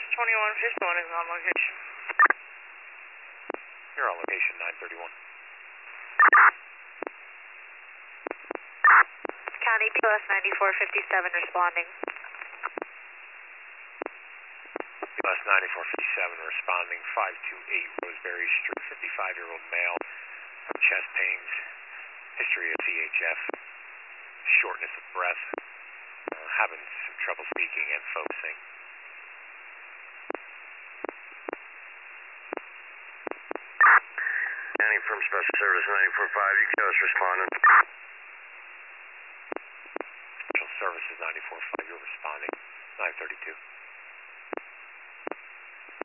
2151 is on location. You're on location 931. County POS 9457 responding. POS 9457 responding, 528 Roseberry Street, 55-year-old male, chest pains, history of CHF, shortness of breath, having some trouble speaking and focusing. County from Special Service 945, UQS responding. Special Services 945, you're responding, 932.